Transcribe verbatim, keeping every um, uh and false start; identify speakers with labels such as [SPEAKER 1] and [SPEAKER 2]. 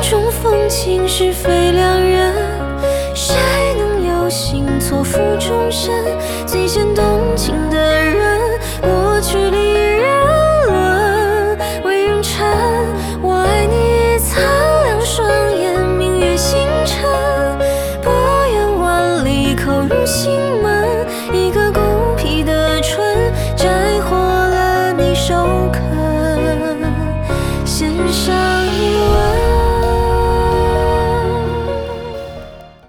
[SPEAKER 1] 种风情是非两人，谁能有幸错付终身？最先动情的人，过去里人伦为人臣。我爱你擦亮双眼，明月星辰，不远万里口入心门。一个孤僻的春，摘获了你首肯，献上。